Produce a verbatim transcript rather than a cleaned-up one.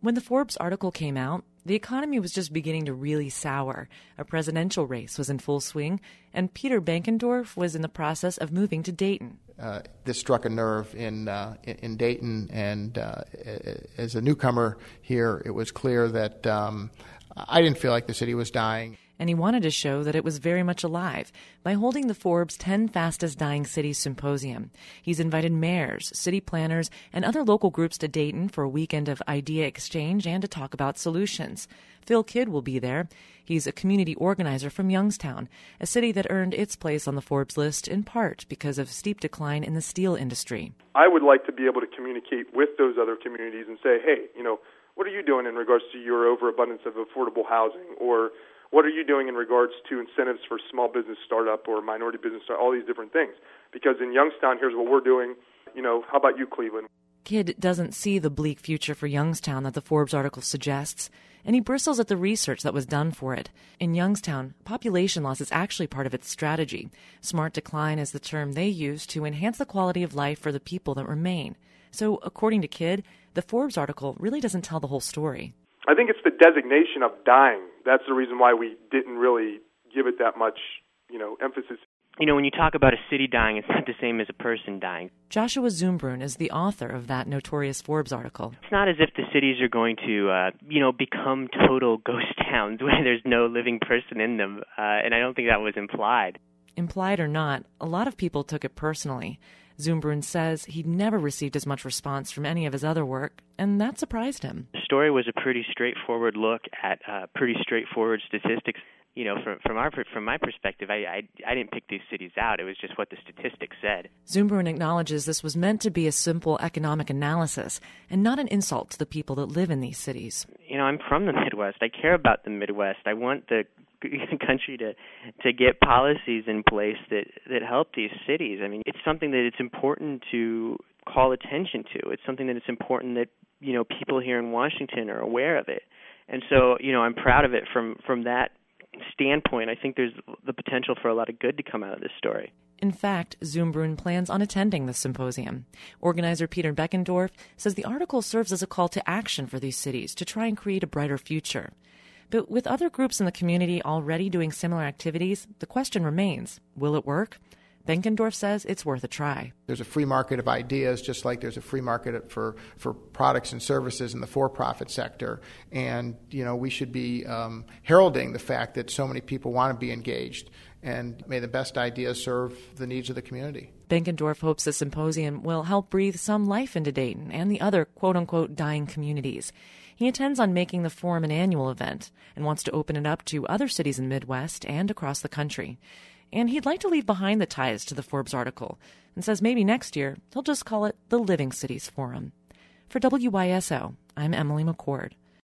When the Forbes article came out, the economy was just beginning to really sour. A presidential race was in full swing, and Peter Benkendorf was in the process of moving to Dayton. Uh, this struck a nerve in uh, in Dayton, and uh, as a newcomer here, it was clear that um, I didn't feel like the city was dying. And he wanted to show that it was very much alive by holding the Forbes ten Fastest Dying Cities Symposium. He's invited mayors, city planners, and other local groups to Dayton for a weekend of idea exchange and to talk about solutions. Phil Kidd will be there. He's a community organizer from Youngstown, a city that earned its place on the Forbes list in part because of steep decline in the steel industry. I would like to be able to communicate with those other communities and say, hey, you know, what are you doing in regards to your overabundance of affordable housing? Or what are you doing in regards to incentives for small business startup or minority business start, all these different things? Because in Youngstown, here's what we're doing. You know, how about you, Cleveland? Kidd doesn't see the bleak future for Youngstown that the Forbes article suggests, and he bristles at the research that was done for it. In Youngstown, population loss is actually part of its strategy. Smart decline is the term they use to enhance the quality of life for the people that remain. So, according to Kidd, the Forbes article really doesn't tell the whole story. I think it's the designation of dying. That's the reason why we didn't really give it that much, you know, emphasis. You know, when you talk about a city dying, it's not the same as a person dying. Joshua Zumbrun is the author of that notorious Forbes article. It's not as if the cities are going to, uh, you know, become total ghost towns where there's no living person in them, uh, and I don't think that was implied. Implied or not, a lot of people took it personally. Zumbrun says he'd never received as much response from any of his other work, and that surprised him. The story was a pretty straightforward look at uh, pretty straightforward statistics. You know, from from our from my perspective, I, I I didn't pick these cities out. It was just what the statistics said. Zumbrun acknowledges this was meant to be a simple economic analysis and not an insult to the people that live in these cities. You know, I'm from the Midwest. I care about the Midwest. I want the country to to get policies in place that that help these cities. I mean, it's something that it's important to call attention to. It's something that it's important that, you know, people here in Washington are aware of it. And so, you know, I'm proud of it from from that standpoint. I think there's the potential for a lot of good to come out of this story. In fact, Zumbrun plans on attending the symposium. Organizer Peter Benkendorf says the article serves as a call to action for these cities to try and create a brighter future. But with other groups in the community already doing similar activities, the question remains, will it work? Benkendorf says it's worth a try. There's a free market of ideas, just like there's a free market for, for products and services in the for-profit sector. And, you know, we should be um, heralding the fact that so many people want to be engaged. And may the best ideas serve the needs of the community. Benkendorf hopes the symposium will help breathe some life into Dayton and the other quote-unquote dying communities. He intends on making the forum an annual event and wants to open it up to other cities in the Midwest and across the country. And he'd like to leave behind the ties to the Forbes article and says maybe next year he'll just call it the Living Cities Forum. For W Y S O, I'm Emily McCord.